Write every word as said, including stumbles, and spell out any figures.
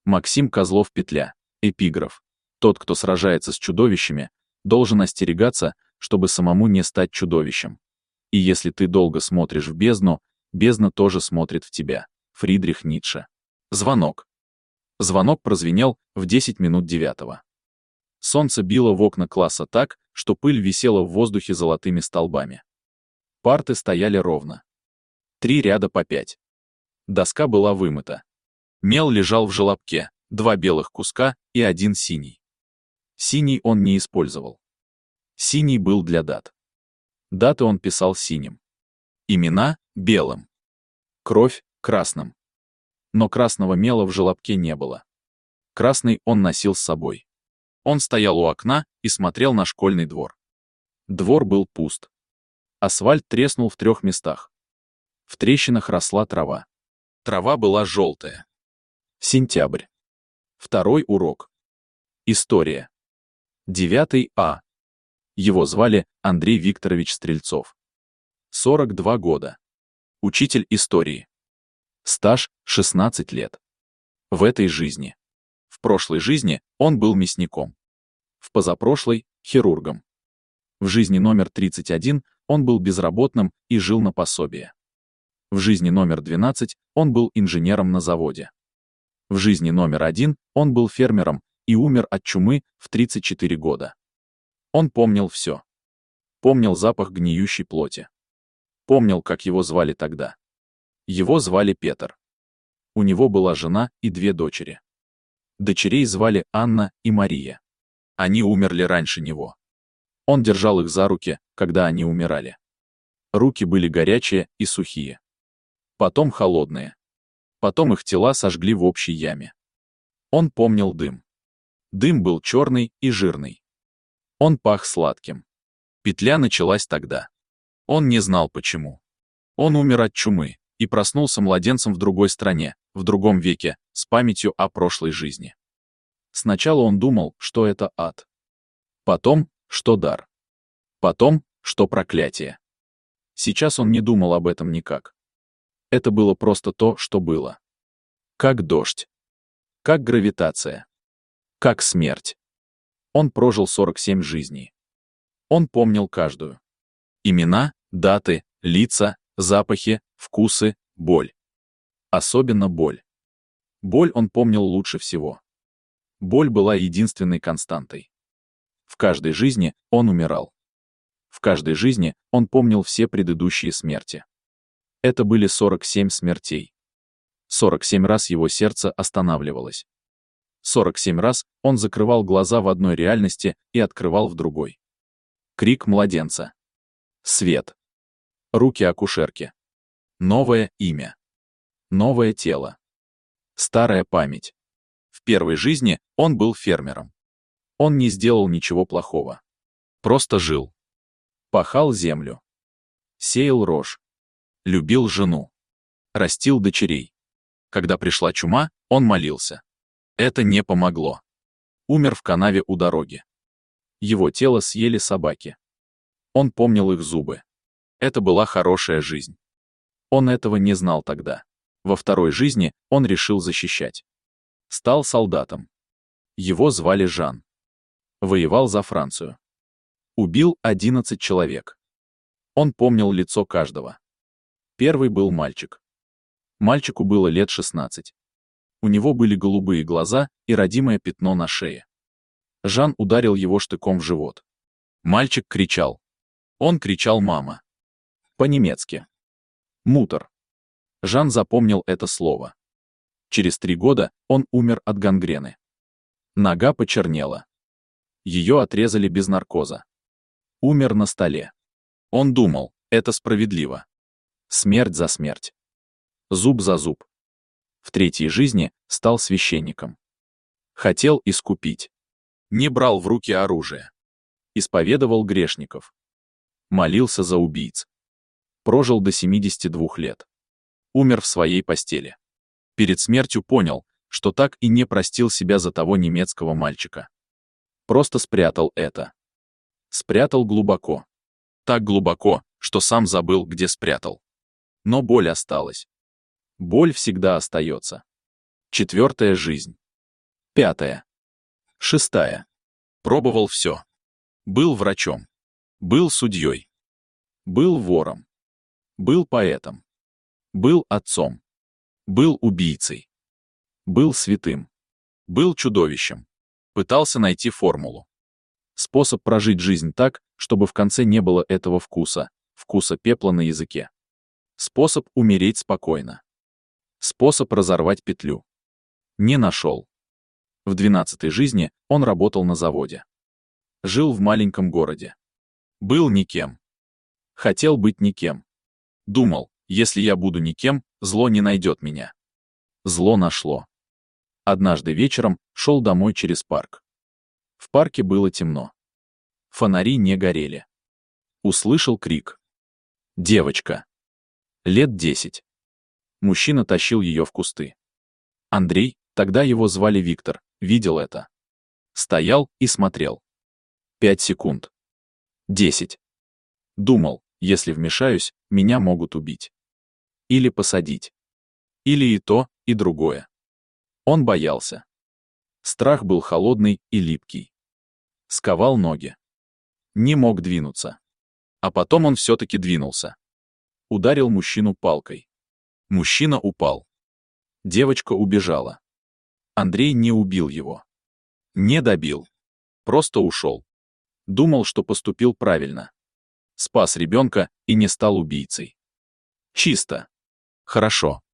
Максим Козлов-Петля. Эпиграф. Тот, кто сражается с чудовищами, должен остерегаться, чтобы самому не стать чудовищем. И если ты долго смотришь в бездну, бездна тоже смотрит в тебя. Фридрих Ницше. Звонок. Звонок прозвенел в десять минут девятого. Солнце било в окна класса так, что пыль висела в воздухе золотыми столбами. Парты стояли ровно. Три ряда по пять. Доска была вымыта. Мел лежал в желобке, два белых куска и один синий. Синий он не использовал. Синий был для дат. Даты он писал синим. Имена — белым. Кровь — красным. Но красного мела в желобке не было. Красный он носил с собой. Он стоял у окна и смотрел на школьный двор. Двор был пуст. Асфальт треснул в трех местах. В трещинах росла трава. Трава была желтая. Сентябрь. Второй урок. История. Девятый А. Его звали Андрей Викторович Стрельцов. сорок два года. Учитель истории. Стаж — шестнадцать лет. В этой жизни. В прошлой жизни он был мясником. В позапрошлой — хирургом. В жизни номер тридцать один он был безработным и жил на пособие. В жизни номер двенадцать он был инженером на заводе. В жизни номер один он был фермером и умер от чумы в тридцать четыре года. Он помнил все. Помнил запах гниющей плоти. Помнил, как его звали тогда. Его звали Петр. У него была жена и две дочери. Дочерей звали Анна и Мария. Они умерли раньше него. Он держал их за руки, когда они умирали. Руки были горячие и сухие. Потом холодные. Потом их тела сожгли в общей яме. Он помнил дым. Дым был черный и жирный. Он пах сладким. Петля началась тогда. Он не знал почему. Он умер от чумы и проснулся младенцем в другой стране, в другом веке, с памятью о прошлой жизни. Сначала он думал, что это ад. Потом, что дар. Потом, что проклятие. Сейчас он не думал об этом никак. Это было просто то, что было. Как дождь. Как гравитация. Как смерть. Он прожил сорок семь жизней. Он помнил каждую. Имена, даты, лица, запахи, вкусы, боль. Особенно боль. Боль он помнил лучше всего. Боль была единственной константой. В каждой жизни он умирал. В каждой жизни он помнил все предыдущие смерти. Это были сорок семь смертей. сорок семь раз его сердце останавливалось. сорок семь раз он закрывал глаза в одной реальности и открывал в другой. Крик младенца. Свет. Руки акушерки. Новое имя. Новое тело. Старая память. В первой жизни он был фермером. Он не сделал ничего плохого. Просто жил. Пахал землю. Сеял рожь. Любил жену. Растил дочерей. Когда пришла чума, он молился. Это не помогло. Умер в канаве у дороги. Его тело съели собаки. Он помнил их зубы. Это была хорошая жизнь. Он этого не знал тогда. Во второй жизни он решил защищать. Стал солдатом. Его звали Жан. Воевал за Францию. Убил одиннадцать человек. Он помнил лицо каждого. Первый был мальчик. Мальчику было лет шестнадцать. У него были голубые глаза и родимое пятно на шее. Жан ударил его штыком в живот. Мальчик кричал. Он кричал «мама». По-немецки. Мутер. Жан запомнил это слово. Через три года он умер от гангрены. Нога почернела. Ее отрезали без наркоза. Умер на столе. Он думал, это справедливо. Смерть за смерть. Зуб за зуб. В третьей жизни стал священником. Хотел искупить. Не брал в руки оружие. Исповедовал грешников. Молился за убийц. Прожил до семидесяти двух лет. Умер в своей постели. Перед смертью понял, что так и не простил себя за того немецкого мальчика. Просто спрятал это. Спрятал глубоко. Так глубоко, что сам забыл, где спрятал. Но боль осталась. Боль всегда остается. Четвертая жизнь. Пятая. Шестая. Пробовал все. Был врачом. Был судьей. Был вором. Был поэтом. Был отцом. Был убийцей. Был святым. Был чудовищем. Пытался найти формулу. Способ прожить жизнь так, чтобы в конце не было этого вкуса, вкуса пепла на языке. Способ умереть спокойно. Способ разорвать петлю. Не нашел. В двенадцатой жизни он работал на заводе. Жил в маленьком городе. Был никем. Хотел быть никем. Думал, если я буду никем, зло не найдет меня. Зло нашло. Однажды вечером шел домой через парк. В парке было темно. Фонари не горели. Услышал крик. Девочка. Лет десять. Мужчина тащил ее в кусты. Андрей, тогда его звали Виктор, видел это. Стоял и смотрел. Пять секунд. Десять. Думал, если вмешаюсь, меня могут убить. Или посадить. Или и то, и другое. Он боялся. Страх был холодный и липкий. Сковал ноги. Не мог двинуться. А потом он все-таки двинулся. Ударил мужчину палкой. Мужчина упал. Девочка убежала. Андрей не убил его. Не добил. Просто ушел. Думал, что поступил правильно. Спас ребенка и не стал убийцей. Чисто. Хорошо.